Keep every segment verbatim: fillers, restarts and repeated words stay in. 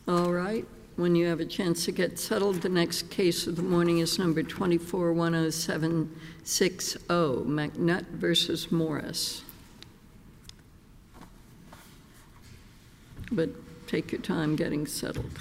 All right. When you have a chance to get settled, the next case of the morning is number twenty-four one oh seven six oh, McNutt versus Morris. But take your time getting settled.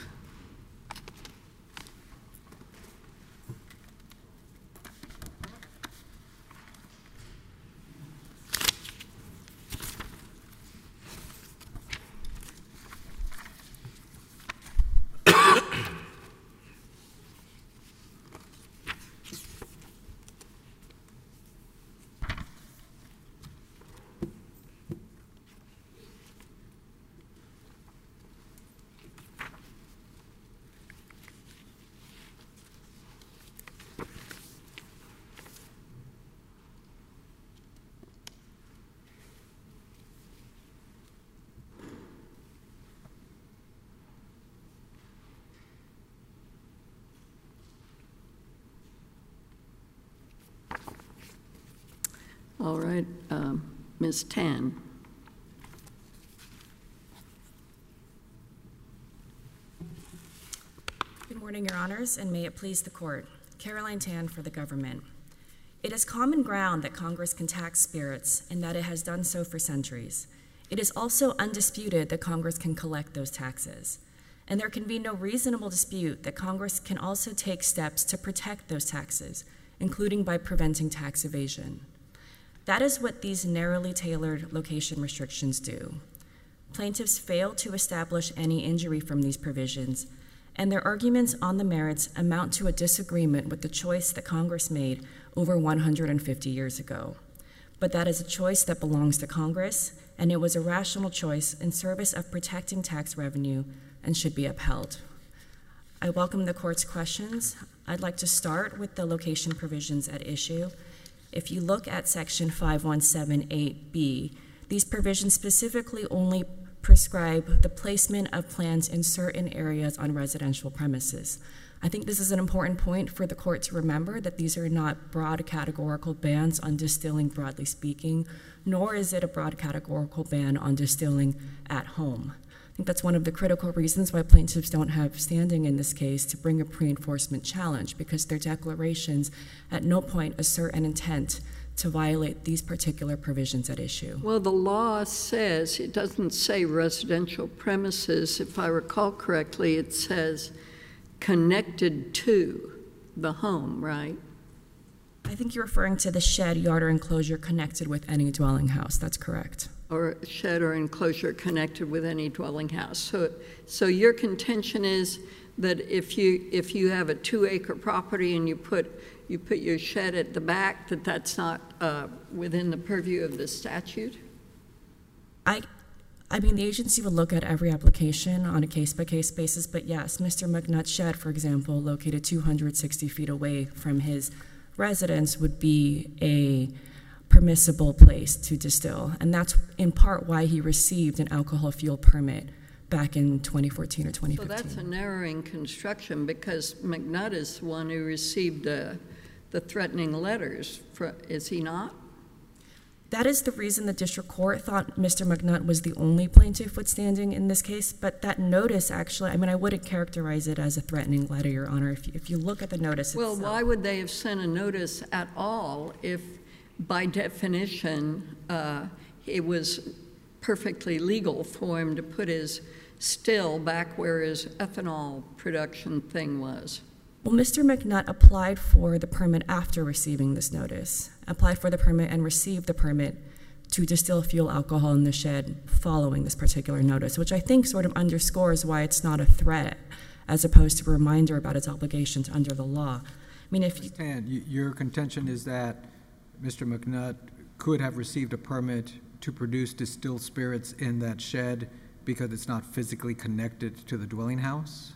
All right, um, Miz Tan. Good morning, Your Honors, and may it please the Court. Caroline Tan for the government. It is common ground that Congress can tax spirits and that it has done so for centuries. It is also undisputed that Congress can collect those taxes. And there can be no reasonable dispute that Congress can also take steps to protect those taxes, including by preventing tax evasion. That is what these narrowly tailored location restrictions do. Plaintiffs fail to establish any injury from these provisions, and their arguments on the merits amount to a disagreement with the choice that Congress made over one hundred fifty years ago. But that is a choice that belongs to Congress, and it was a rational choice in service of protecting tax revenue and should be upheld. I welcome the Court's questions. I'd like to start with the location provisions at issue. If you look at Section five one seven eight B, these provisions specifically only prescribe the placement of plants in certain areas on residential premises. I think this is an important point for the Court to remember, that these are not broad categorical bans on distilling broadly speaking, nor is it a broad categorical ban on distilling at home. I think that's one of the critical reasons why plaintiffs don't have standing in this case to bring a pre-enforcement challenge, because their declarations at no point assert an intent to violate these particular provisions at issue. Well, the law says, it doesn't say residential premises. If I recall correctly, it says connected to the home, right? I think you're referring to the shed, yard, or enclosure connected with any dwelling house. That's correct. Or shed or enclosure connected with any dwelling house. So, so your contention is that if you if you have a two-acre property and you put you put your shed at the back, that that's not uh, within the purview of the statute? I, I mean, the agency would look at every application on a case-by-case basis, but yes, Mister McNutt's shed, for example, located two hundred sixty feet away from his residence, would be a permissible place to distill, and that's in part why he received an alcohol fuel permit back in twenty fourteen or twenty fifteen. So that's a narrowing construction, because McNutt is the one who received uh, the threatening letters, for, is he not? That is the reason the district court thought Mister McNutt was the only plaintiff withstanding in this case, but that notice actually, I mean, I wouldn't characterize it as a threatening letter, Your Honor. If you, if you look at the notice well, itself. Why would they have sent a notice at all if, by definition, uh, it was perfectly legal for him to put his still back where his ethanol production thing was? Well, Mister McNutt applied for the permit after receiving this notice, applied for the permit and received the permit to distill fuel alcohol in the shed following this particular notice, which I think sort of underscores why it's not a threat as opposed to a reminder about its obligations under the law. I mean, if you... And your contention is that Mister McNutt could have received a permit to produce distilled spirits in that shed because it's not physically connected to the dwelling house?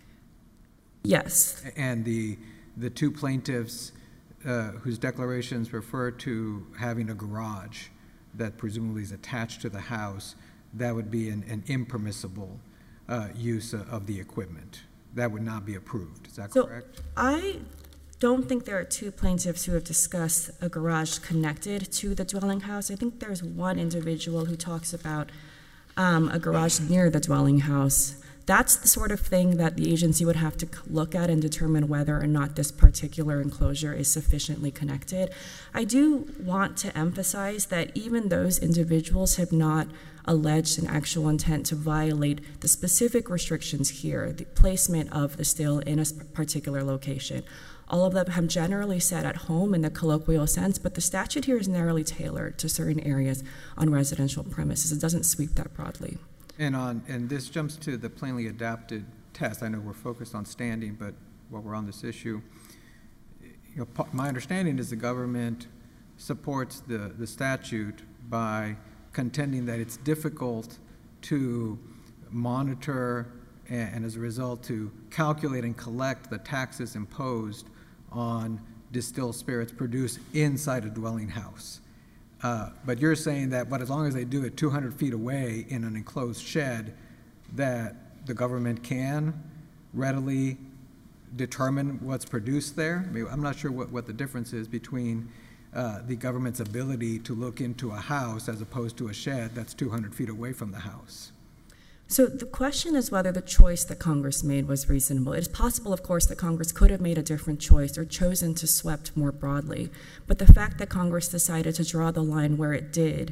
Yes. And the the two plaintiffs uh, whose declarations refer to having a garage that presumably is attached to the house, that would be an, an impermissible uh, use of the equipment. That would not be approved. Is that so correct? I don't think there are two plaintiffs who have discussed a garage connected to the dwelling house. I think there's one individual who talks about um, a garage near the dwelling house That's the sort of thing that the agency would have to look at and determine whether or not this particular enclosure is sufficiently connected. I do want to emphasize that even those individuals have not alleged an actual intent to violate the specific restrictions here, the placement of the still in a particular location. All of them have generally said at home in the colloquial sense, but the statute here is narrowly tailored to certain areas on residential premises. It doesn't sweep that broadly. And on, and this jumps to the plainly adapted test. I know we're focused on standing, but while we're on this issue, you know, my understanding is the government supports the, the statute by contending that it's difficult to monitor and, and as a result to calculate and collect the taxes imposed on distilled spirits produced inside a dwelling house. Uh, but you're saying that, but as long as they do it two hundred feet away in an enclosed shed, that the government can readily determine what's produced there? I mean, I'm not sure what, what the difference is between uh, the government's ability to look into a house as opposed to a shed that's two hundred feet away from the house. So the question is whether the choice that Congress made was reasonable. It is possible, of course, that Congress could have made a different choice or chosen to swept more broadly. But the fact that Congress decided to draw the line where it did,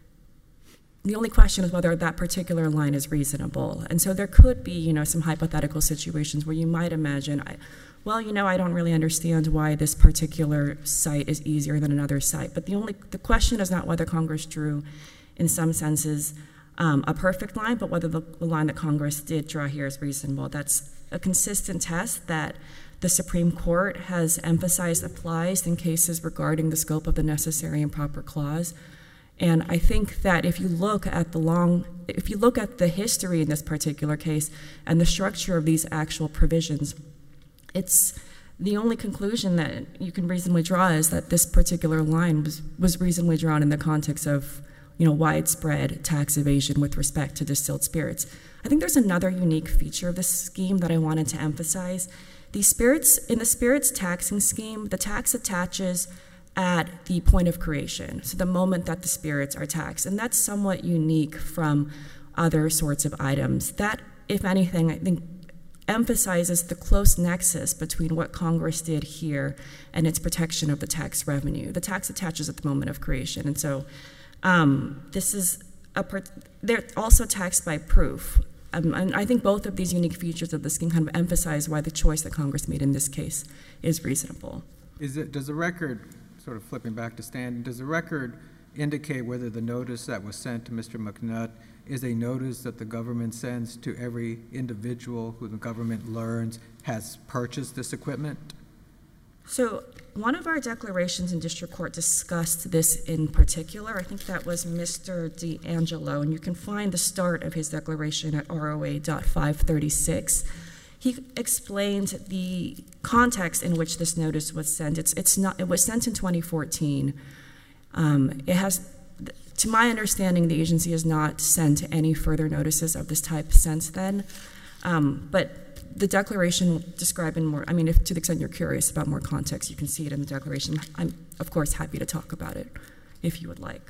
the only question is whether that particular line is reasonable. And so there could be, you know, some hypothetical situations where you might imagine, I, well, you know, I don't really understand why this particular site is easier than another site. But the only, the question is not whether Congress drew, in some senses, Um, a perfect line, but whether the, the line that Congress did draw here is reasonable. That's a consistent test that the Supreme Court has emphasized applies in cases regarding the scope of the necessary and proper clause. And I think that if you look at the long, if you look at the history in this particular case and the structure of these actual provisions, it's the only conclusion that you can reasonably draw is that this particular line was, was reasonably drawn in the context of, you know, widespread tax evasion with respect to distilled spirits. I think there's another unique feature of this scheme that I wanted to emphasize. The spirits, in the spirits taxing scheme, the tax attaches at the point of creation, so the moment that the spirits are taxed, and that's somewhat unique from other sorts of items. That, if anything, I think emphasizes the close nexus between what Congress did here and its protection of the tax revenue. The tax attaches at the moment of creation, and so Um, this is a, they're also taxed by proof. Um, and I think both of these unique features of the scheme kind of emphasize why the choice that Congress made in this case is reasonable. Is it, does the record, sort of flipping back to standing, does the record indicate whether the notice that was sent to Mister McNutt is a notice that the government sends to every individual who the government learns has purchased this equipment? So one of our declarations in district court discussed this in particular. I think that was Mister D'Angelo, and you can find the start of his declaration at R O A dot five thirty-six. He explained the context in which this notice was sent. It's, it's not, it was sent in twenty fourteen. Um, it has, to my understanding, the agency has not sent any further notices of this type since then. Um, but the declaration described in more, I mean, if to the extent you're curious about more context, you can see it in the declaration. I'm, of course, happy to talk about it if you would like.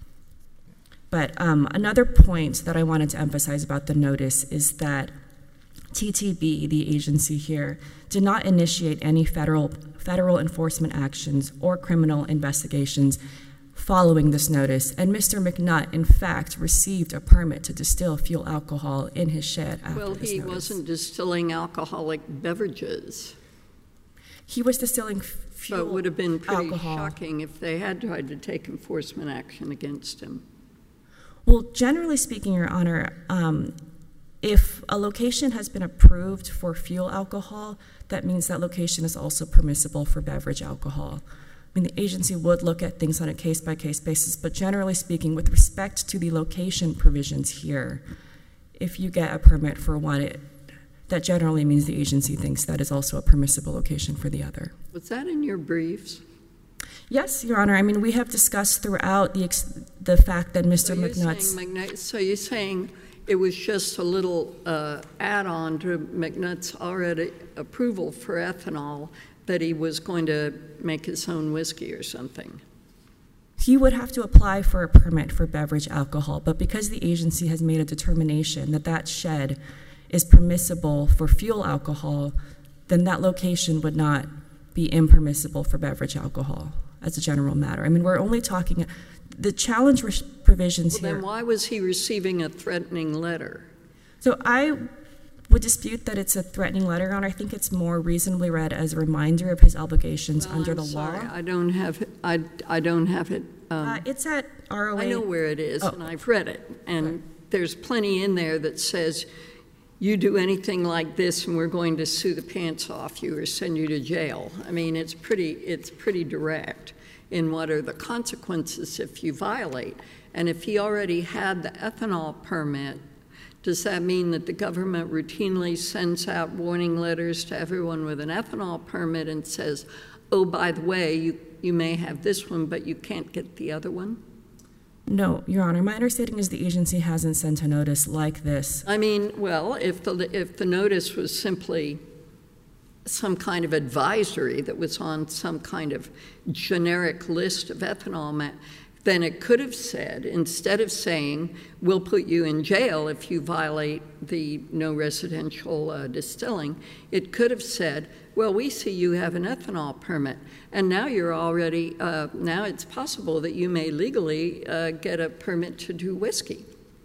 But um, another point that I wanted to emphasize about the notice is that T T B, the agency here, did not initiate any federal, federal enforcement actions or criminal investigations following this notice, and Mister McNutt, in fact, received a permit to distill fuel alcohol in his shed after Well, this he notice. wasn't distilling alcoholic beverages. He was distilling fuel So it would have been pretty alcohol. shocking if they had tried to take enforcement action against him. Well, generally speaking, Your Honor, um, if a location has been approved for fuel alcohol, that means that location is also permissible for beverage alcohol. I mean, the agency would look at things on a case-by-case basis, but generally speaking, with respect to the location provisions here, if you get a permit for one, it, that generally means the agency thinks that is also a permissible location for the other. Was that in your briefs? Yes, Your Honor. I mean, we have discussed throughout the ex the fact that Mister So you're McNutt's... saying McNutt, so you're saying it was just a little uh, add-on to McNutt's already approval for ethanol, that he was going to make his own whiskey or something? He would have to apply for a permit for beverage alcohol, but because the agency has made a determination that that shed is permissible for fuel alcohol, then that location would not be impermissible for beverage alcohol as a general matter. I mean, we're only talking, the challenge res- provisions Well, here. then why was he receiving a threatening letter? So I would dispute that it's a threatening letter, Your Honor. I think it's more reasonably read as a reminder of his obligations Well, under I'm the sorry, law. I don't have, it- I, I don't have it. um, Uh, it's at R O A. I know where it is, Oh. and I've read it, and there's plenty in there that says, you do anything like this and we're going to sue the pants off you or send you to jail. I mean, it's pretty, it's pretty direct in what are the consequences if you violate. And if he already had the ethanol permit, does that mean that the government routinely sends out warning letters to everyone with an ethanol permit and says, oh, by the way, you, you may have this one, but you can't get the other one? No, Your Honor. My understanding is the agency hasn't sent a notice like this. I mean, well, if the, if the notice was simply some kind of advisory that was on some kind of generic list of ethanol, ma- then it could have said, instead of saying, we'll put you in jail if you violate the no residential uh, distilling, it could have said, well, we see you have an ethanol permit, and now you're already, uh, now it's possible that you may legally uh, get a permit to do whiskey.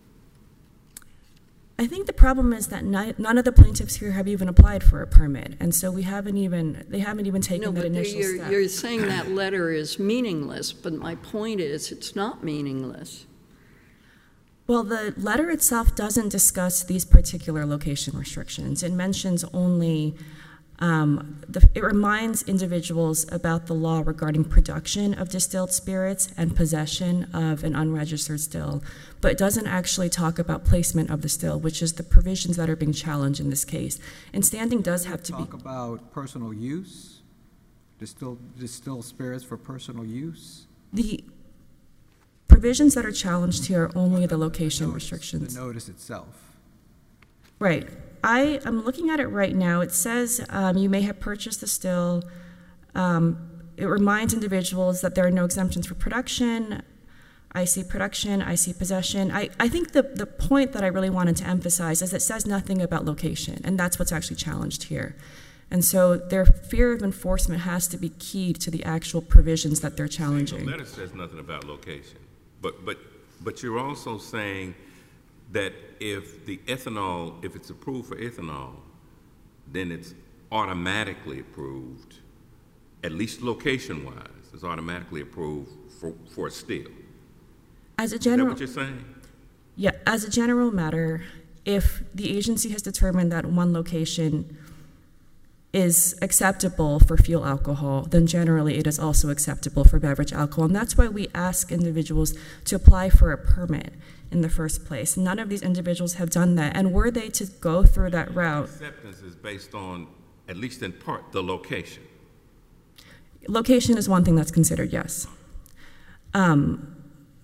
I think the problem is that ni- none of the plaintiffs here have even applied for a permit, and so we haven't even, they haven't even taken No, that but initial you're, step. you're saying that letter is meaningless, but my point is it's not meaningless. Well, the letter itself doesn't discuss these particular location restrictions. It mentions only, um, the, it reminds individuals about the law regarding production of distilled spirits and possession of an unregistered still, but it doesn't actually talk about placement of the still, which is the provisions that are being challenged in this case. And standing does have to be. Talk about personal use, distill, distill spirits for personal use. The provisions that are challenged here are only the location Notice, restrictions. The notice itself. Right. I am looking at it right now. It says um, you may have purchased the still. Um, it reminds individuals that there are no exemptions for production. I see production, I see possession. I, I think the, the point that I really wanted to emphasize is it says nothing about location, and that's what's actually challenged here. And so their fear of enforcement has to be keyed to the actual provisions that they're challenging. The letter says nothing about location, but but but you're also saying that if the ethanol, if it's approved for ethanol, then it's automatically approved, at least location-wise, it's automatically approved for, for a still. As a Is that general, what you're saying? yeah, as a general matter, if the agency has determined that one location is acceptable for fuel alcohol, then generally it is also acceptable for beverage alcohol. And that's why we ask individuals to apply for a permit in the first place. None of these individuals have done that. And were they to go through that route, Acceptance is based on, at least in part, the location. location is one thing that's considered, yes. Um,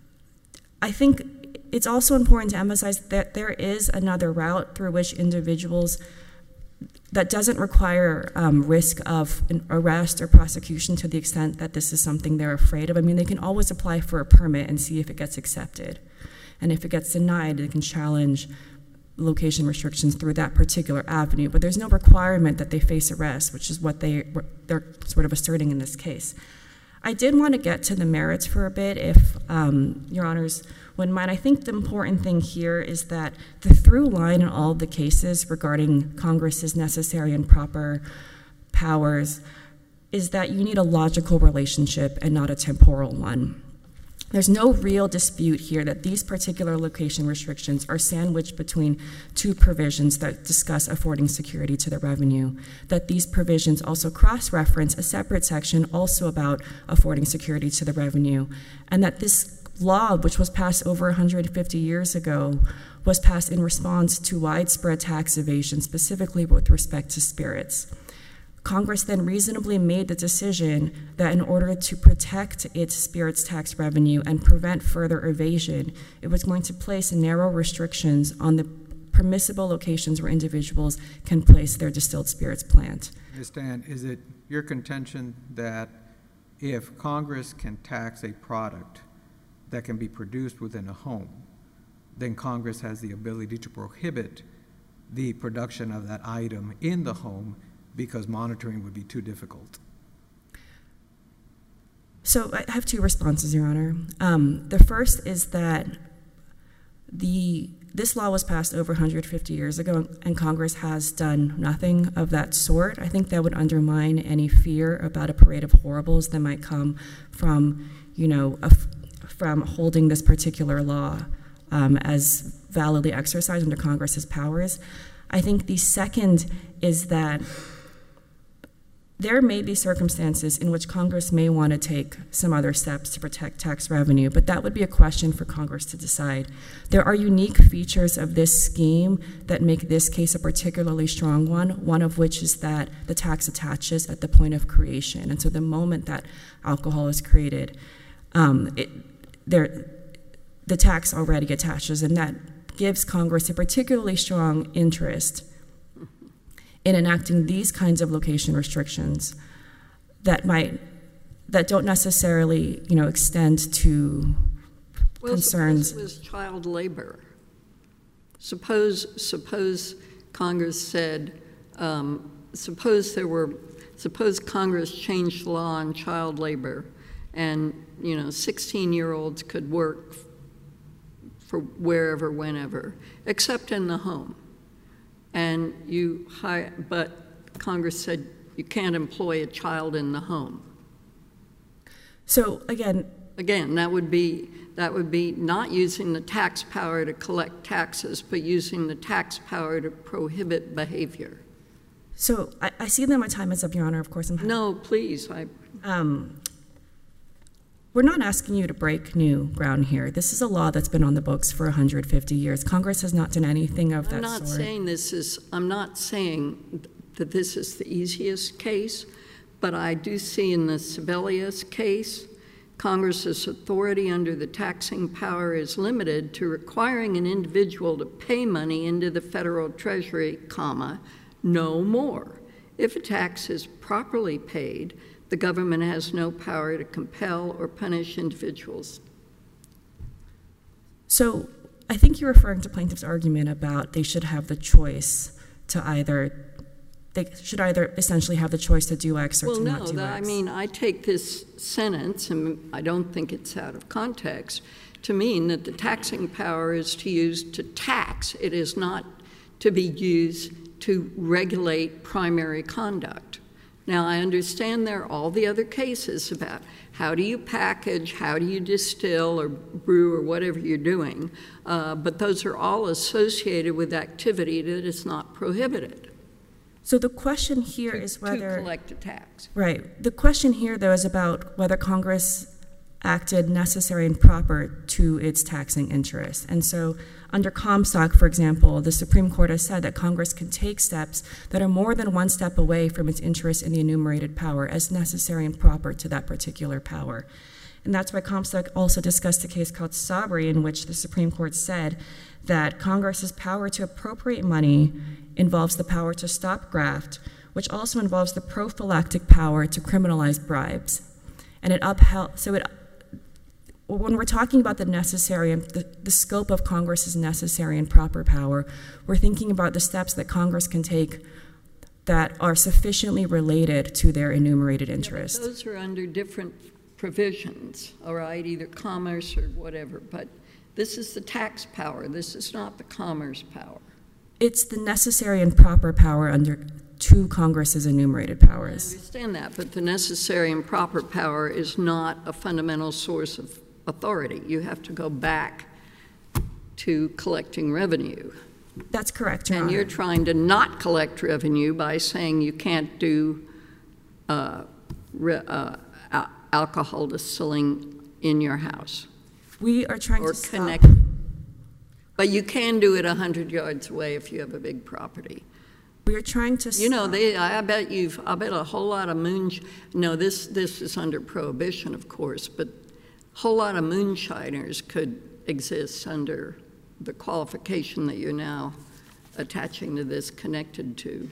I think it's also important to emphasize that there is another route through which individuals that doesn't require um, risk of an arrest or prosecution to the extent that this is something they're afraid of. I mean, they can always apply for a permit and see if it gets accepted. And if it gets denied, they can challenge location restrictions through that particular avenue. But there's no requirement that they face arrest, which is what they, they're sort of asserting in this case. I did want to get to the merits for a bit, if um, Your Honors wouldn't mind. I think the important thing here is that the through line in all of the cases regarding Congress's necessary and proper powers is that you need a logical relationship and not a temporal one. There's no real dispute here that these particular location restrictions are sandwiched between two provisions that discuss affording security to the revenue, that these provisions also cross-reference a separate section also about affording security to the revenue, and that this law, which was passed over one hundred fifty years ago, was passed in response to widespread tax evasion, specifically with respect to spirits. Congress then reasonably made the decision that in order to protect its spirits tax revenue and prevent further evasion, it was going to place narrow restrictions on the permissible locations where individuals can place their distilled spirits plant. Miz Stan, is it your contention that if Congress can tax a product that can be produced within a home, then Congress has the ability to prohibit the production of that item in the home because monitoring would be too difficult? So I have two responses, Your Honor. Um, the first is that the this law was passed over one hundred fifty years ago, and Congress has done nothing of that sort. I think that would undermine any fear about a parade of horribles that might come from, you know, a, from holding this particular law um, as validly exercised under Congress's powers. I think the second is that there may be circumstances in which Congress may want to take some other steps to protect tax revenue, but that would be a question for Congress to decide. There are unique features of this scheme that make this case a particularly strong one, one of which is that the tax attaches at the point of creation. And so the moment that alcohol is created, um, it, there, the tax already attaches, and that gives Congress a particularly strong interest in enacting these kinds of location restrictions that might, that don't necessarily, you know, extend to well, concerns. Suppose it was child labor. Suppose, suppose Congress said, um, suppose there were, suppose Congress changed the law on child labor, and you know, sixteen-year-olds could work for wherever, whenever, except in the home. And you hire, but Congress said you can't employ a child in the home. So again, again, that would be that would be not using the tax power to collect taxes, but using the tax power to prohibit behavior. So I, I see that my time is up, Your Honor. Of course, I'm. No, please. I. Um, We're not asking you to break new ground here. This is a law that's been on the books for one hundred fifty years. Congress has not done anything of that sort. I'm not saying this is, I'm not saying that this is the easiest case, but I do see in the Sebelius case, Congress's authority under the taxing power is limited to requiring an individual to pay money into the federal treasury, comma, no more. If a tax is properly paid, the government has no power to compel or punish individuals. So I think you're referring to plaintiff's argument about they should have the choice to either, they should either essentially have the choice to do X or well, to no, not do that, X. I mean, I take this sentence, and I don't think it's out of context, to mean that the taxing power is to use to tax. It is not to be used to regulate primary conduct. Now, I understand there are all the other cases about how do you package, how do you distill or brew or whatever you're doing, uh, but those are all associated with activity that is not prohibited. So the question here to, is whether— to collect a tax. Right. The question here, though, is about whether Congress acted necessary and proper to its taxing interests. And so under Comstock, for example, the Supreme Court has said that Congress can take steps that are more than one step away from its interest in the enumerated power as necessary and proper to that particular power. And that's why Comstock also discussed a case called Sabry, in which the Supreme Court said that Congress's power to appropriate money involves the power to stop graft, which also involves the prophylactic power to criminalize bribes. And it upheld, so it when we're talking about the necessary and the, the scope of Congress's necessary and proper power, we're thinking about the steps that Congress can take that are sufficiently related to their enumerated interest. Yeah, those are under different provisions, all right, either commerce or whatever, but this is the tax power. This is not the commerce power. It's the necessary and proper power under to Congress's enumerated powers. I understand that, but the necessary and proper power is not a fundamental source of authority. You have to go back to collecting revenue. That's correct, Your And Honor. you're trying to not collect revenue by saying you can't do uh, re, uh, al alcohol distilling in your house. We are trying or to stop. Connect. But you can do it one hundred yards away if you have a big property. We are trying to You know, stop. they, I bet you've, I bet a whole lot of moon, no, this, this is under prohibition, of course, but a whole lot of moonshiners could exist under the qualification that you're now attaching to this connected to.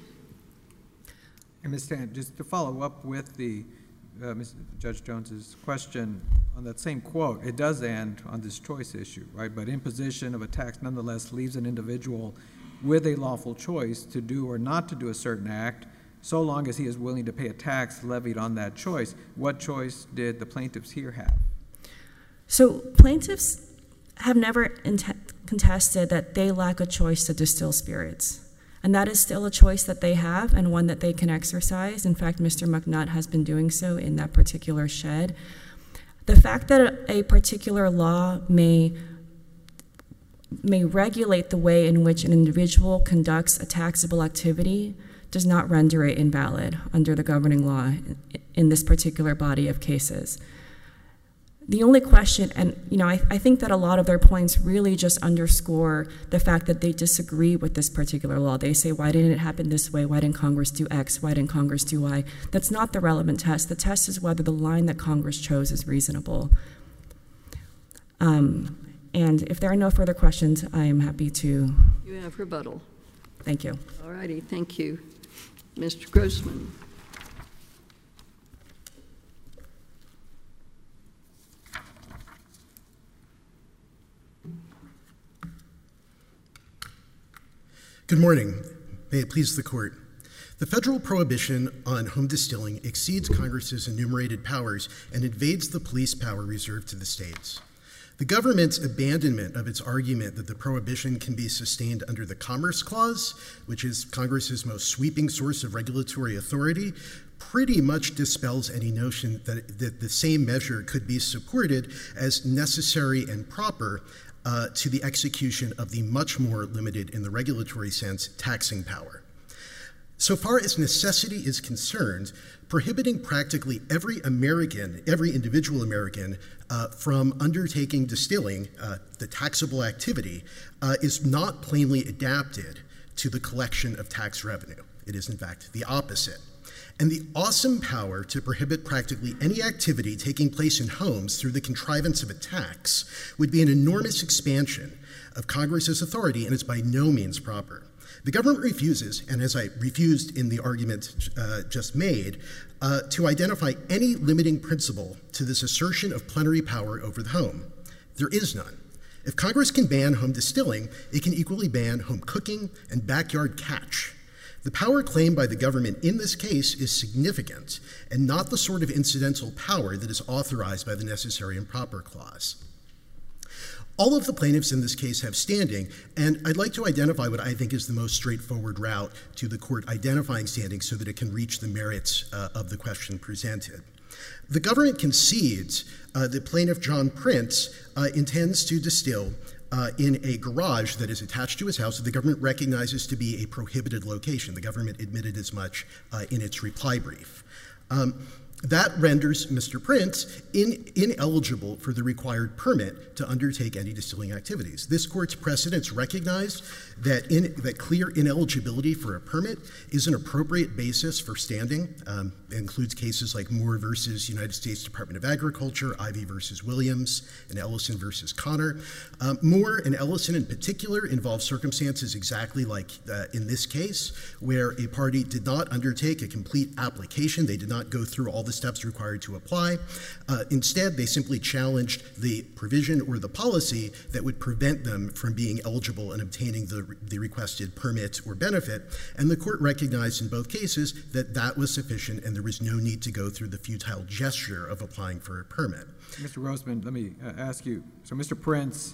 And Miz Tan, just to follow up with the uh, Miz Judge Jones's question on that same quote, it does end on this choice issue, right? But imposition of a tax nonetheless leaves an individual with a lawful choice to do or not to do a certain act, so long as he is willing to pay a tax levied on that choice. What choice did the plaintiffs here have? So plaintiffs have never int- contested that they lack a choice to distill spirits. And that is still a choice that they have and one that they can exercise. In fact, Mister McNutt has been doing so in that particular shed. The fact that a particular law may, may regulate the way in which an individual conducts a taxable activity does not render it invalid under the governing law in this particular body of cases. The only question, and you know, I, I think that a lot of their points really just underscore the fact that they disagree with this particular law. They say, why didn't it happen this way? Why didn't Congress do X? Why didn't Congress do Y? That's not the relevant test. The test is whether the line that Congress chose is reasonable. Um, and if there are no further questions, I am happy to. You have rebuttal. Thank you. All righty, thank you. Mister Grossman. Good morning. May it please the court. The federal prohibition on home distilling exceeds Congress's enumerated powers and invades the police power reserved to the states. The government's abandonment of its argument that the prohibition can be sustained under the Commerce Clause, which is Congress's most sweeping source of regulatory authority, pretty much dispels any notion that, that the same measure could be supported as necessary and proper Uh, to the execution of the much more limited, in the regulatory sense, taxing power. So far as necessity is concerned, prohibiting practically every American, every individual American, uh, from undertaking distilling, uh, the taxable activity, uh, is not plainly adapted to the collection of tax revenue. It is, in fact, the opposite. And the awesome power to prohibit practically any activity taking place in homes through the contrivance of a tax would be an enormous expansion of Congress's authority, and it's by no means proper. The government refuses, and as I refused in the argument uh, just made, uh, to identify any limiting principle to this assertion of plenary power over the home. There is none. If Congress can ban home distilling, it can equally ban home cooking and backyard catch. The power claimed by the government in this case is significant and not the sort of incidental power that is authorized by the Necessary and Proper Clause. All of the plaintiffs in this case have standing, and I'd like to identify what I think is the most straightforward route to the court identifying standing so that it can reach the merits uh, of the question presented. The government concedes uh, that plaintiff John Prince uh, intends to distill Uh, in a garage that is attached to his house that the government recognizes to be a prohibited location. The government admitted as much uh, in its reply brief. Um, that renders Mister Prince in, ineligible for the required permit to undertake any distilling activities. This court's precedents recognize that, in, that clear ineligibility for a permit is an appropriate basis for standing. Um, it includes cases like Moore versus United States Department of Agriculture, Ivey versus Williams, and Ellison versus Connor. Um, Moore and Ellison in particular involve circumstances exactly like uh, in this case, where a party did not undertake a complete application. They did not go through all the steps required to apply. Uh, instead, they simply challenged the provision or the policy that would prevent them from being eligible and obtaining the, the requested permit or benefit. And the court recognized in both cases that that was sufficient and there was no need to go through the futile gesture of applying for a permit. Mister Grossman, let me uh, ask you, so Mister Prince,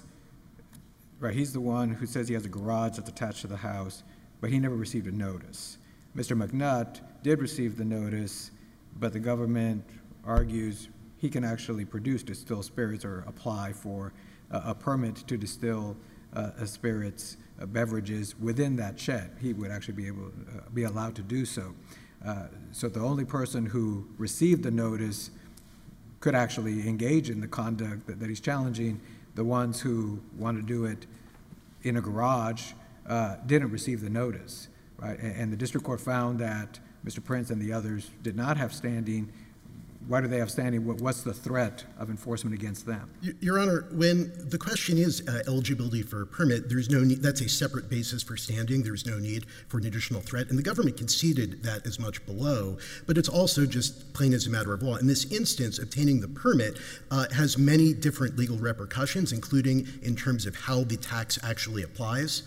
right, he's the one who says he has a garage that's attached to the house, but he never received a notice. Mister McNutt did receive the notice, but the government argues he can actually produce distilled spirits or apply for uh, a permit to distill uh, a spirits uh, beverages within that shed. He would actually be able uh, be allowed to do so. Uh, so the only person who received the notice could actually engage in the conduct that, that he's challenging. The ones who want to do it in a garage uh, didn't receive the notice, right? And, and the district court found that Mister Prince and the others did not have standing. Why do they have standing? What, what's the threat of enforcement against them? Your Honor, when the question is uh, eligibility for a permit, there's no need, that's a separate basis for standing. There's no need for an additional threat. And the government conceded that as much below, but it's also just plain as a matter of law. In this instance, obtaining the permit uh, has many different legal repercussions, including in terms of how the tax actually applies.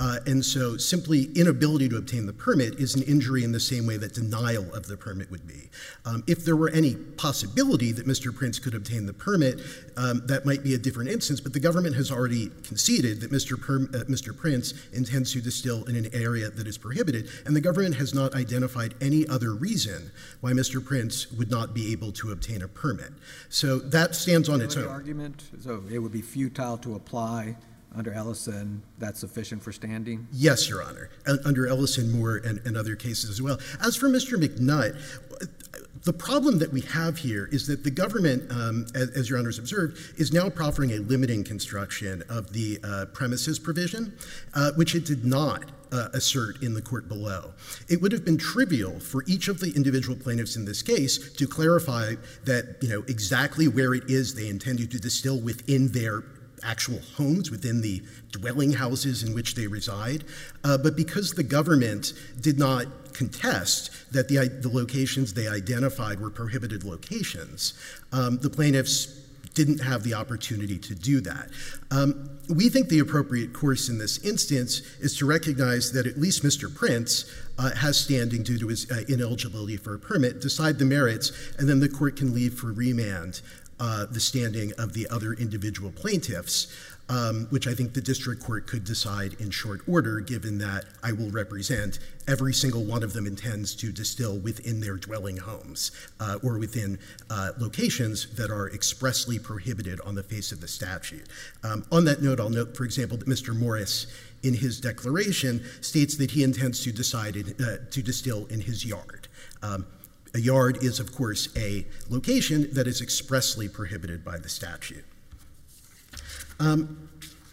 Uh, and so simply inability to obtain the permit is an injury in the same way that denial of the permit would be. Um, if there were any possibility that Mister Prince could obtain the permit, um, that might be a different instance, but the government has already conceded that Mister Per- uh, Mister Prince intends to distill in an area that is prohibited, and the government has not identified any other reason why Mister Prince would not be able to obtain a permit. So that stands on its own. Argument, so it would be futile to apply under Ellison, that's sufficient for standing? Yes, Your Honor, under Ellison, Moore, and, and other cases as well. As for Mister McNutt, the problem that we have here is that the government, um, as, as Your Honors observed, is now proffering a limiting construction of the uh, premises provision, uh, which it did not uh, assert in the court below. It would have been trivial for each of the individual plaintiffs in this case to clarify that, you know, exactly where it is they intended to distill within their actual homes, within the dwelling houses in which they reside. Uh, but because the government did not contest that the, the locations they identified were prohibited locations, um, the plaintiffs didn't have the opportunity to do that. Um, we think the appropriate course in this instance is to recognize that at least Mister Prince uh, has standing due to his uh, ineligibility for a permit, decide the merits, and then the court can leave for remand Uh, the standing of the other individual plaintiffs, um, which I think the district court could decide in short order, given that I will represent every single one of them intends to distill within their dwelling homes uh, or within uh, locations that are expressly prohibited on the face of the statute. Um, on that note, I'll note, for example, that Mister Morris, in his declaration, states that he intends to decide in, uh, to distill in his yard. Um, A yard is, of course, a location that is expressly prohibited by the statute. Um,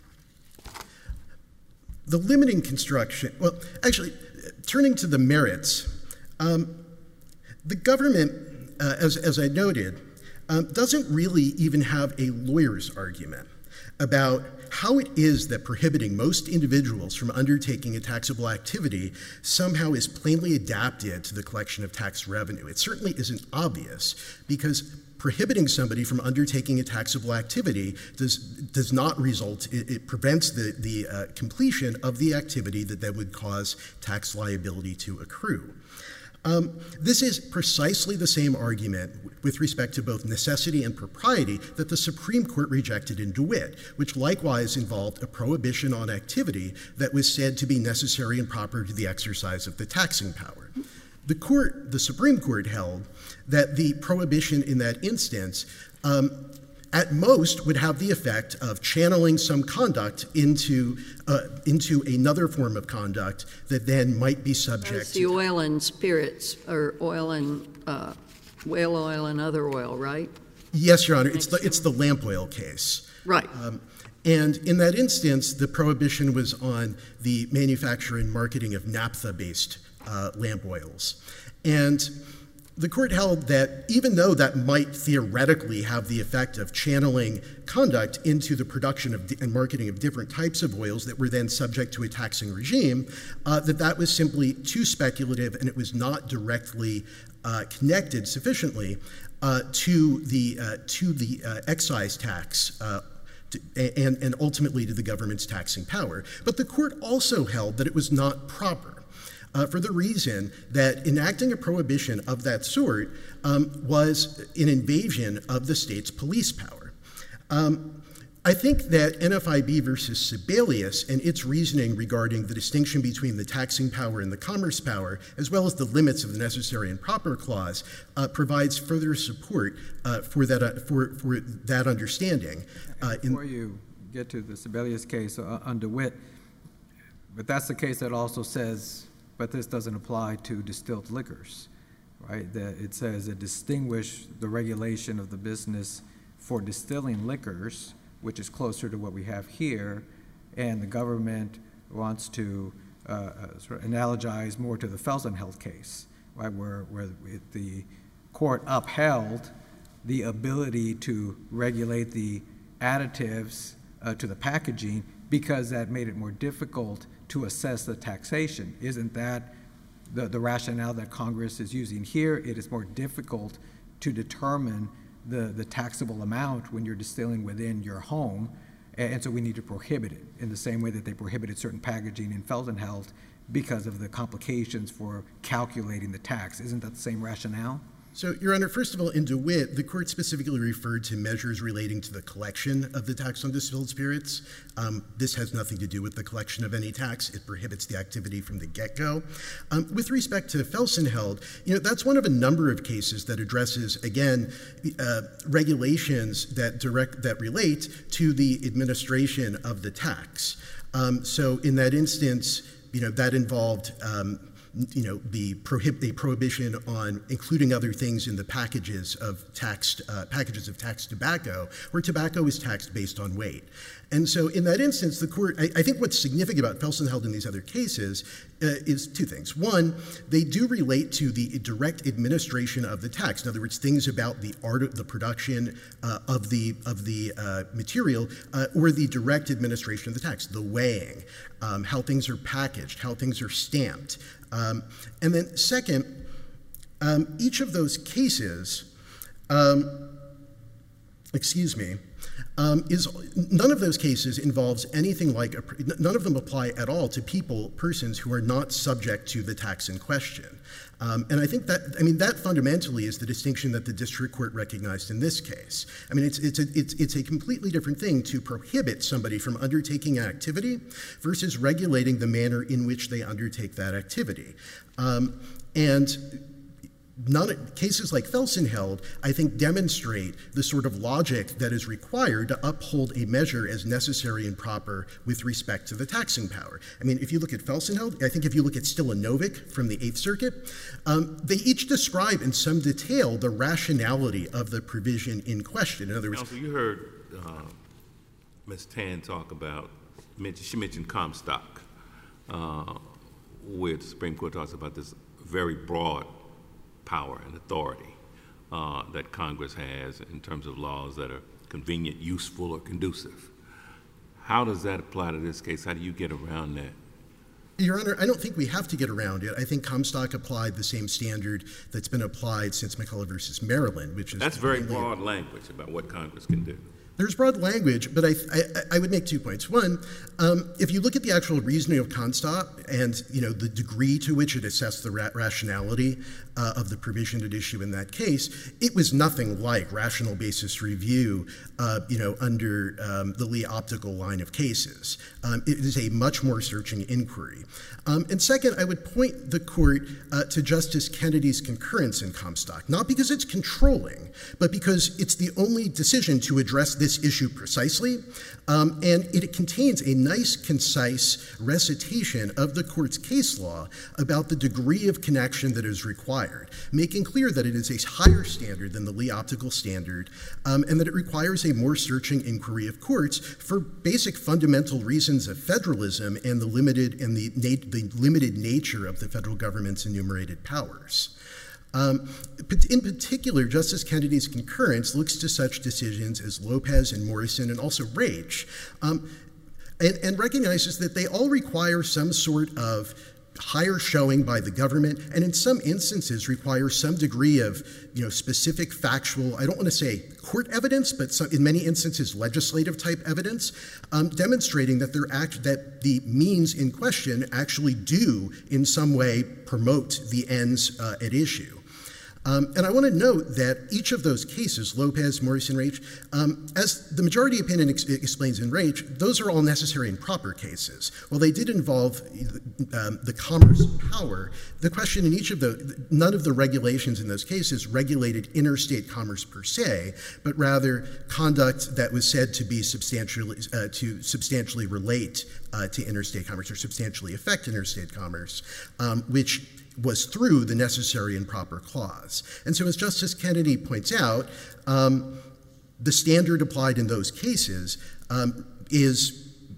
the limiting construction, well, actually, turning to the merits, um, the government, uh, as, as I noted, um, doesn't really even have a lawyer's argument about how it is that prohibiting most individuals from undertaking a taxable activity somehow is plainly adapted to the collection of tax revenue. It certainly isn't obvious, because prohibiting somebody from undertaking a taxable activity does, does not result, it, it prevents the, the uh, completion of the activity that then would cause tax liability to accrue. Um, this is precisely the same argument with respect to both necessity and propriety that the Supreme Court rejected in DeWitt, which likewise involved a prohibition on activity that was said to be necessary and proper to the exercise of the taxing power. The court, the Supreme Court held that the prohibition in that instance um, at most would have the effect of channeling some conduct into uh, into another form of conduct that then might be subject That's to the oil and spirits, or oil and uh, whale oil and other oil, right? Yes, Your Honor. It's the it's the lamp oil case. Right. Um, and in that instance, the prohibition was on the manufacture and marketing of naphtha-based uh, lamp oils, and the court held that even though that might theoretically have the effect of channeling conduct into the production of and marketing of different types of oils that were then subject to a taxing regime, uh, that that was simply too speculative and it was not directly uh, connected sufficiently uh, to the uh, to the uh, excise tax. Uh, To, and, and ultimately to the government's taxing power. But the court also held that it was not proper uh, for the reason that enacting a prohibition of that sort um, was an invasion of the state's police power. Um, I think that N F I B versus Sebelius and its reasoning regarding the distinction between the taxing power and the commerce power, as well as the limits of the necessary and proper clause, uh, provides further support uh, for that uh, for for that understanding. Uh, in Before you get to the Sebelius case uh, on DeWitt, but that's the case that also says, but this doesn't apply to distilled liquors, right? That it says it distinguish the regulation of the business for distilling liquors, which is closer to what we have here, and the government wants to uh, uh, sort of analogize more to the Felsenheld case, right, where, where it, the court upheld the ability to regulate the additives uh, to the packaging because that made it more difficult to assess the taxation. Isn't that the, the rationale that Congress is using here? It is more difficult to determine the, the taxable amount when you're distilling within your home, And, and so we need to prohibit it in the same way that they prohibited certain packaging in Felsenheld because of the complications for calculating the tax. Isn't that the same rationale? So, Your Honor, first of all, in DeWitt, the court specifically referred to measures relating to the collection of the tax on distilled spirits. Um, this has nothing to do with the collection of any tax. It prohibits the activity from the get-go. Um, with respect to Felsenheld, you know, that's one of a number of cases that addresses, again, uh, regulations that direct that relate to the administration of the tax. Um, so, in that instance, you know, that involved um, you know, the prohib- a prohibition on including other things in the packages of taxed uh, packages of taxed tobacco, where tobacco is taxed based on weight. And so in that instance, the court, I, I think what's significant about Felsenheld in these other cases uh, is two things. One, they do relate to the direct administration of the tax. In other words, things about the art of the production uh, of the of the uh, material uh, or the direct administration of the tax, the weighing, um, how things are packaged, how things are stamped. Um, and then second, um, each of those cases, um, excuse me, um, is none of those cases involves anything like, a, none of them apply at all to people, persons who are not subject to the tax in question. Um, and I think that, I mean, that fundamentally is the distinction that the district court recognized in this case. I mean, it's, it's, a, it's, it's a completely different thing to prohibit somebody from undertaking an activity versus regulating the manner in which they undertake that activity. Um, and None, cases like Felsenheld, I think, demonstrate the sort of logic that is required to uphold a measure as necessary and proper with respect to the taxing power. I mean, if you look at Felsenheld, I think if you look at Stilanovic from the Eighth Circuit, um, they each describe in some detail the rationality of the provision in question. In other words, Counsel, you heard uh, Miz Tan talk about, she mentioned Comstock, uh, where the Supreme Court talks about this very broad power and authority uh, that Congress has in terms of laws that are convenient, useful, or conducive. How does that apply to this case? How do you get around that? Your Honor, I don't think we have to get around it. I think Comstock applied the same standard that's been applied since McCullough versus Maryland, which is— That's very broad language about what Congress can do. There's broad language, but I, I, I would make two points. One, um, if you look at the actual reasoning of Comstock and, you know, the degree to which it assessed the ra- rationality uh, of the provision at issue in that case, it was nothing like rational basis review, uh, you know, under um, the Lee optical line of cases. Um, it is a much more searching inquiry. Um, and second, I would point the court uh, to Justice Kennedy's concurrence in Comstock, not because it's controlling, but because it's the only decision to address this issue precisely, um, and it contains a nice, concise recitation of the court's case law about the degree of connection that is required, making clear that it is a higher standard than the Lee optical standard, um, and that it requires a more searching inquiry of courts for basic fundamental reasons of federalism and the limited and the, nat- the limited nature of the federal government's enumerated powers. Um, in particular, Justice Kennedy's concurrence looks to such decisions as Lopez and Morrison and also Raich, um, and, and recognizes that they all require some sort of higher showing by the government, and in some instances require some degree of, you know, specific factual, I don't want to say court evidence, but some, in many instances legislative type evidence, um, demonstrating that, act, that the means in question actually do in some way promote the ends uh, at issue. Um, and I want to note that each of those cases, Lopez, Morrison, Raich, um, as the majority opinion ex- explains in Raich, those are all necessary and proper cases. While they did involve um, the commerce power, the question in each of the, none of the regulations in those cases regulated interstate commerce per se, but rather conduct that was said to be substantially, uh, to substantially relate uh, to interstate commerce or substantially affect interstate commerce, um, which was through the necessary and proper clause. And so as Justice Kennedy points out, um, the standard applied in those cases um, is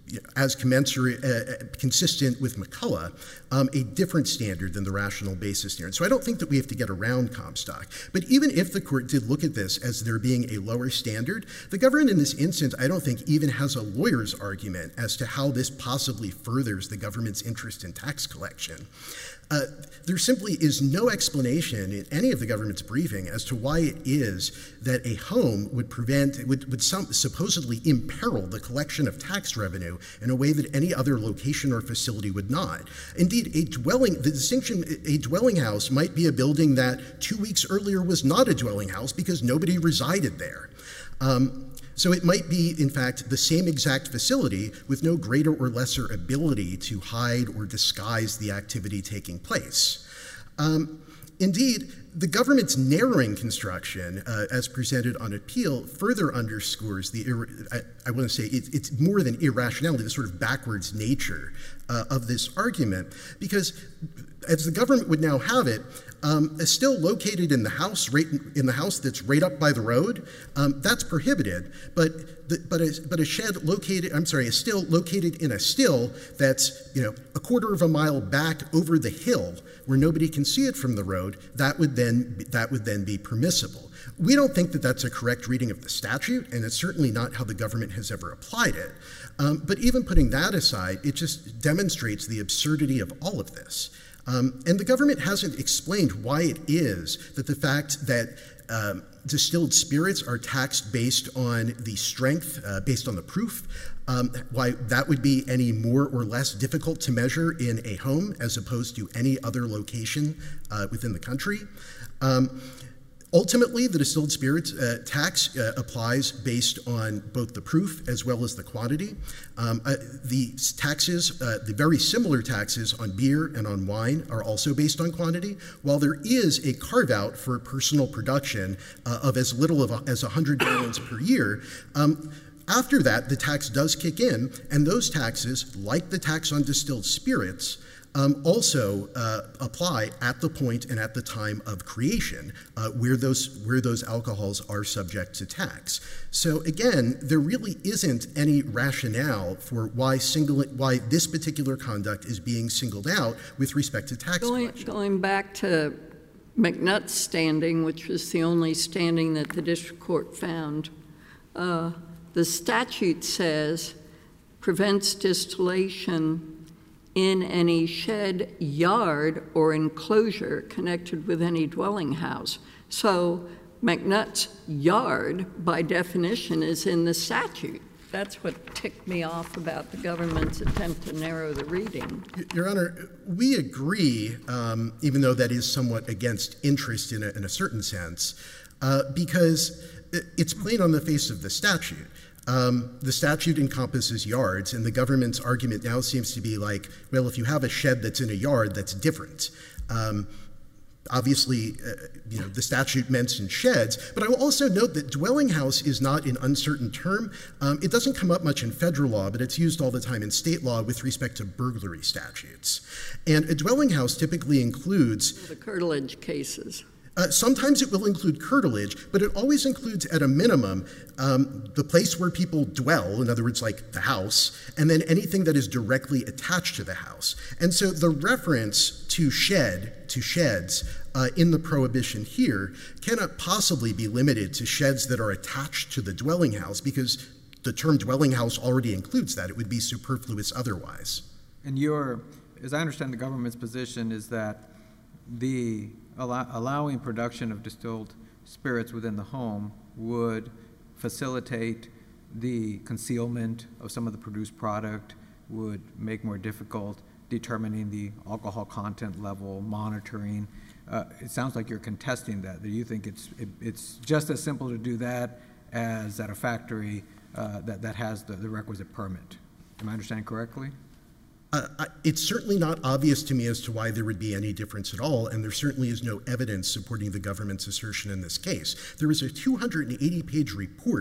as commensurate, uh, consistent with McCullough, um, a different standard than the rational basis standard. So I don't think that we have to get around Comstock. But even if the court did look at this as there being a lower standard, the government in this instance, I don't think, even has a lawyer's argument as to how this possibly furthers the government's interest in tax collection. Uh, there simply is no explanation in any of the government's briefing as to why it is that a home would prevent, would, would some, supposedly imperil the collection of tax revenue in a way that any other location or facility would not. Indeed, a dwelling, the distinction, a dwelling house might be a building that two weeks earlier was not a dwelling house because nobody resided there. Um, So it might be, in fact, the same exact facility with no greater or lesser ability to hide or disguise the activity taking place. Um, indeed, the government's narrowing construction, uh, as presented on appeal, further underscores the, I, I want to say it, it's more than irrationality, the sort of backwards nature uh, of this argument, because as the government would now have it, um, a still located in the house, right in the house that's right up by the road, um, that's prohibited. But the, but a, but a shed located, I'm sorry, a still located in a still that's you know a quarter of a mile back over the hill where nobody can see it from the road, that would then that would then be permissible. We don't think that that's a correct reading of the statute, and it's certainly not how the government has ever applied it. Um, but even putting that aside, it just demonstrates the absurdity of all of this. Um, and the government hasn't explained why it is that the fact that um, distilled spirits are taxed based on the strength, uh, based on the proof, um, why that would be any more or less difficult to measure in a home as opposed to any other location uh, within the country. Um, Ultimately, the distilled spirits uh, tax uh, applies based on both the proof as well as the quantity. Um, uh, the taxes, uh, the very similar taxes on beer and on wine are also based on quantity, while there is a carve-out for personal production uh, of as little of a, as one hundred gallons per year. Um, after that, the tax does kick in, and those taxes, like the tax on distilled spirits, Um, also uh, apply at the point and at the time of creation, uh, where those where those alcohols are subject to tax. So again, there really isn't any rationale for why single why this particular conduct is being singled out with respect to tax going, collection. Going back to McNutt's standing, which was the only standing that the district court found, uh, the statute says prevents distillation in any shed, yard, or enclosure connected with any dwelling house. So McNutt's yard, by definition, is in the statute. That's what ticked me off about the government's attempt to narrow the reading. Your Honor, we agree, um, even though that is somewhat against interest in a, in a certain sense, uh, because it's plain on the face of the statute. Um, the statute encompasses yards, and the government's argument now seems to be like, well, if you have a shed that's in a yard, that's different. Um, obviously, uh, you know, the statute mentions sheds, but I will also note that dwelling house is not an uncertain term. Um, it doesn't come up much in federal law, but it's used all the time in state law with respect to burglary statutes. And a dwelling house typically includes The curtilage cases. Uh, sometimes it will include curtilage, but it always includes, at a minimum, um, the place where people dwell, in other words, like the house, and then anything that is directly attached to the house. And so the reference to shed, to sheds, uh, in the prohibition here cannot possibly be limited to sheds that are attached to the dwelling house, because the term dwelling house already includes that. It would be superfluous otherwise. And your, as I understand the government's position, is that the Allow, allowing production of distilled spirits within the home would facilitate the concealment of some of the produced product, would make more difficult determining the alcohol content level, monitoring. Uh, it sounds like you're contesting that. Do you think it's it, it's just as simple to do that as at a factory uh, that, that has the, the requisite permit? Am I understanding correctly? Uh, I, it's certainly not obvious to me as to why there would be any difference at all, and there certainly is no evidence supporting the government's assertion in this case. There was a two hundred eighty page report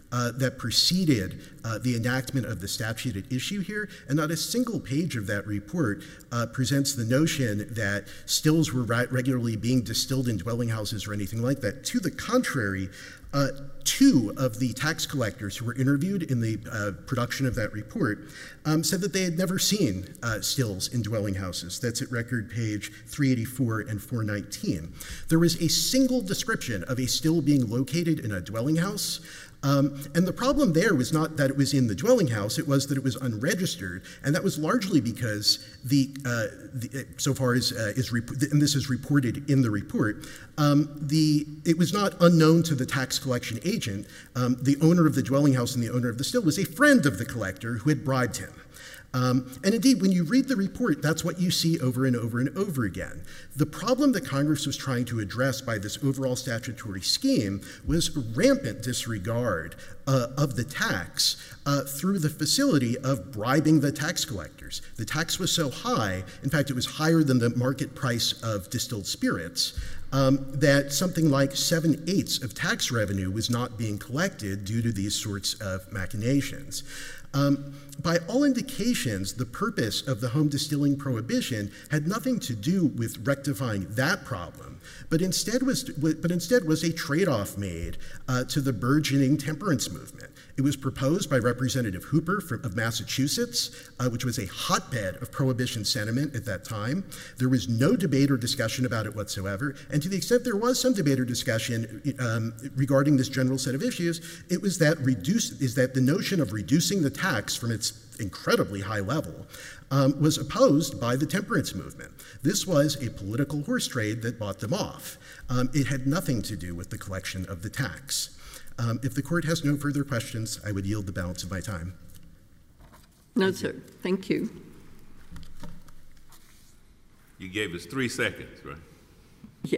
uh, that preceded uh, the enactment of the statute at issue here, and not a single page of that report uh, presents the notion that stills were re- regularly being distilled in dwelling houses or anything like that. To the contrary, Uh, two of the tax collectors who were interviewed in the uh, production of that report um, said that they had never seen uh, stills in dwelling houses. That's at record page three eighty-four and four nineteen. There was a single description of a still being located in a dwelling house. Um, and the problem there was not that it was in the dwelling house, it was that it was unregistered, and that was largely because the, uh, the so far as uh, is, rep- and this is reported in the report, um, the it was not unknown to the tax collection agent. Um, the owner of the dwelling house and the owner of the still was a friend of the collector who had bribed him. Um, and indeed, when you read the report, that's what you see over and over and over again. The problem that Congress was trying to address by this overall statutory scheme was rampant disregard uh, of the tax uh, through the facility of bribing the tax collectors. The tax was so high, in fact, it was higher than the market price of distilled spirits, um, that something like seven-eighths of tax revenue was not being collected due to these sorts of machinations. Um, by all indications, the purpose of the home distilling prohibition had nothing to do with rectifying that problem, but instead was, but instead was a trade-off made uh, to the burgeoning temperance movement. It was proposed by Representative Hooper from, of Massachusetts, uh, which was a hotbed of prohibition sentiment at that time. There was no debate or discussion about it whatsoever, and to the extent there was some debate or discussion um, regarding this general set of issues, it was that reduce, is that the notion of reducing the tax from its incredibly high level um, was opposed by the temperance movement. This was a political horse trade that bought them off. Um, it had nothing to do with the collection of the tax. Um, if the court has no further questions, I would yield the balance of my time. No, sir. Thank you. You gave us three seconds, right? Yeah.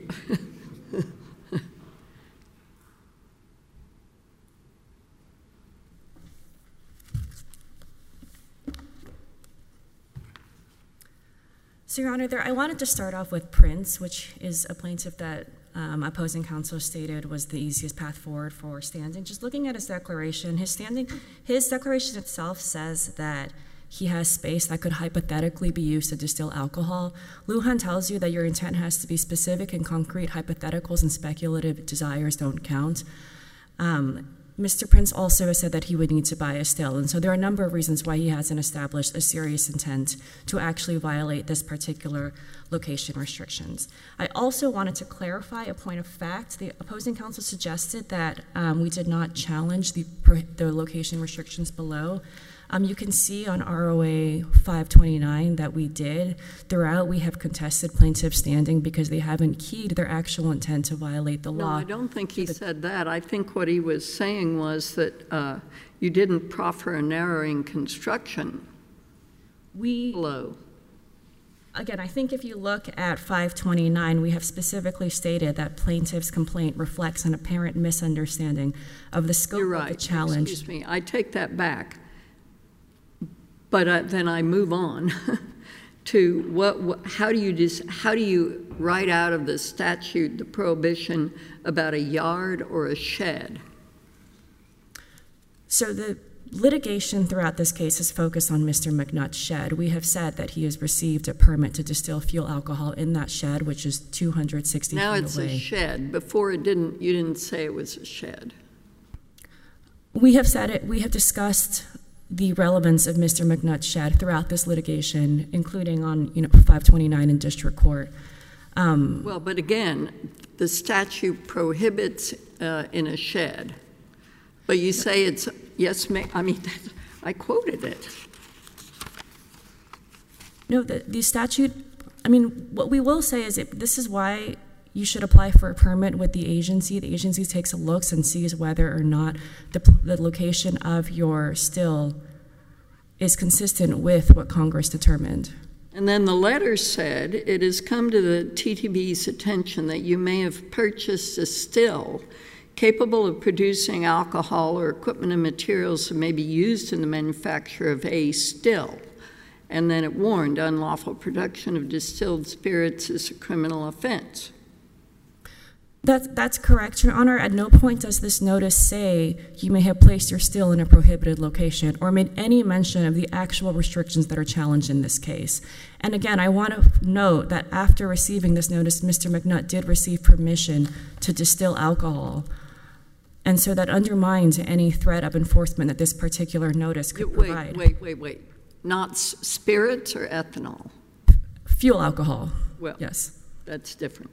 So, Your Honor, there, I wanted to start off with Prince, which is a plaintiff that um, opposing counsel stated was the easiest path forward for standing. Just looking at his declaration, his standing, his declaration itself says that he has space that could hypothetically be used to distill alcohol. Lujan tells you that your intent has to be specific and concrete. Hypotheticals and speculative desires don't count. Um, Mister Prince also has said that he would need to buy a still, and so there are a number of reasons why he hasn't established a serious intent to actually violate this particular location restrictions. I also wanted to clarify a point of fact. The opposing counsel suggested that um, we did not challenge the, the location restrictions below. Um, you can see on R O A five twenty-nine that we did. Throughout, we have contested plaintiffs standing because they haven't keyed their actual intent to violate the No, law. I don't think he said that. I think what he was saying was that uh, you didn't proffer a narrowing construction We, below. again, I think if you look at five twenty-nine, we have specifically stated that plaintiff's complaint reflects an apparent misunderstanding of the scope You're of right. the challenge. Excuse me. I take that back. But uh, then I move on to what, what, how do you just, how do you write out of the statute the prohibition about a yard or a shed? So the litigation throughout this case has focused on Mister McNutt's shed. We have said that he has received a permit to distill fuel alcohol in that shed, which is two hundred sixty Now feet it's away. a shed. Before it didn't, you didn't say it was a shed. We have said it, we have discussed the relevance of Mister McNutt's shed throughout this litigation, including on, you know, five twenty-nine in district court. Um, Well, but again, the statute prohibits uh, in a shed. But you say it's, yes, ma- I mean, I quoted it. No, the, the statute, I mean, what we will say is it, this is why you should apply for a permit with the agency. The agency takes a look and sees whether or not the, the location of your still is consistent with what Congress determined. And then the letter said, it has come to the T T B's attention that you may have purchased a still capable of producing alcohol or equipment and materials that may be used in the manufacture of a still. And then it warned, unlawful production of distilled spirits is a criminal offense. That's, that's correct, Your Honor. At no point does this notice say you may have placed your still in a prohibited location or made any mention of the actual restrictions that are challenged in this case. And again, I want to note that after receiving this notice, Mister McNutt did receive permission to distill alcohol. And so that undermines any threat of enforcement that this particular notice could wait, provide. Wait, wait, wait. Not s- spirits or ethanol? Fuel alcohol, Well, yes. that's different.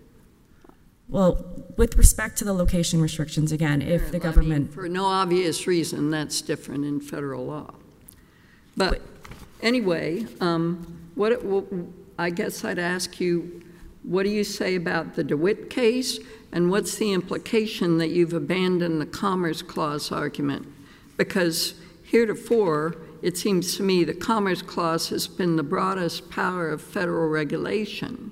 Well, with respect to the location restrictions, again, if the I mean, government... for no obvious reason, that's different in federal law. But anyway, um, what, what, I guess I'd ask you, what do you say about the DeWitt case, and what's the implication that you've abandoned the Commerce Clause argument? Because heretofore, it seems to me the Commerce Clause has been the broadest power of federal regulation,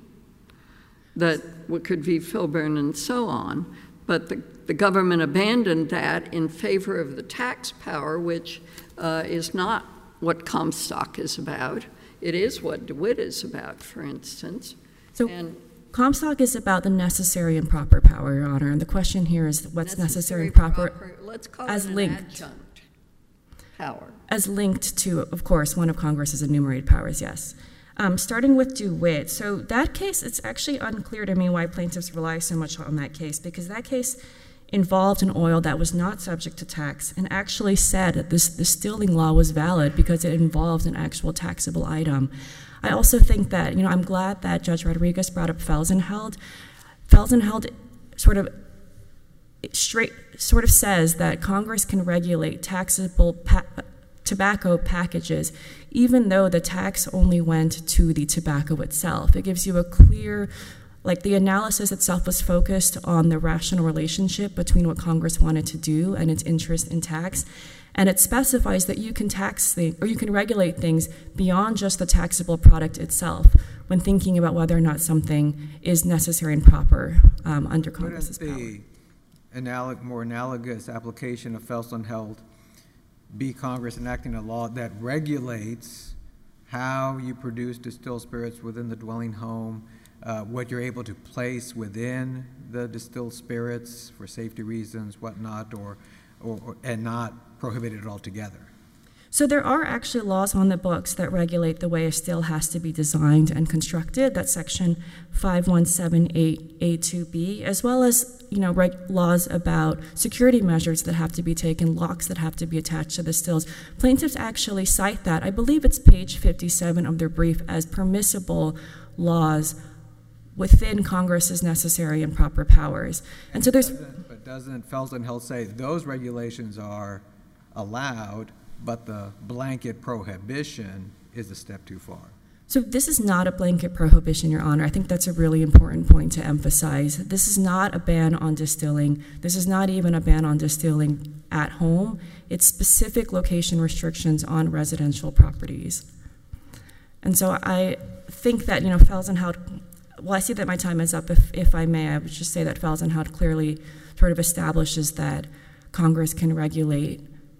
that what could be Filburn and so on, but the, the government abandoned that in favor of the tax power, which uh, is not what Comstock is about. It is what DeWitt is about, for instance. So and Comstock is about the necessary and proper power, Your Honor, and the question here is what's necessary, and proper, proper let's call as it an linked. adjunct power. as linked to, of course, one of Congress's enumerated powers, yes. Um, starting with DeWitt, so that case, it's actually unclear to me why plaintiffs rely so much on that case, because that case involved an oil that was not subject to tax and actually said that this distilling law was valid because it involved an actual taxable item. I also think that, you know, I'm glad that Judge Rodriguez brought up Felsenheld. Felsenheld sort of straight sort of says that Congress can regulate taxable pa- tobacco packages even though the tax only went to the tobacco itself. It gives you a clear, like the analysis itself was focused on the rational relationship between what Congress wanted to do and its interest in tax. And it specifies that you can tax things, or you can regulate things beyond just the taxable product itself when thinking about whether or not something is necessary and proper um, under Congress's power. Wouldn't the analog, more analogous application of Felsenheld be Congress enacting a law that regulates how you produce distilled spirits within the dwelling home, uh, what you're able to place within the distilled spirits for safety reasons, whatnot, or, or, or and not prohibit it altogether? So there are actually laws on the books that regulate the way a still has to be designed and constructed. That's section five one seven eight A two B, as well as, you know, reg- laws about security measures that have to be taken, locks that have to be attached to the stills. Plaintiffs actually cite that. I believe it's page fifty-seven of their brief as permissible laws within Congress's necessary and proper powers. And so there's... Doesn't, but doesn't Felsenheld say those regulations are allowed, but the blanket prohibition is a step too far? So this is not a blanket prohibition, Your Honor. I think that's a really important point to emphasize. This is not a ban on distilling. This is not even a ban on distilling at home. It's specific location restrictions on residential properties. And so I think that, you know, Felsenheld, well, I see that my time is up. If, if I may, I would just say that Felsenheld clearly sort of establishes that Congress can regulate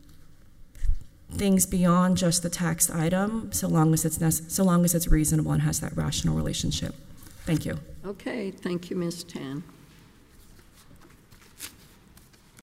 things beyond just the taxed item, so long as it's nec- so long as it's reasonable and has that rational relationship. Thank you. Okay, thank you, Miz Tan.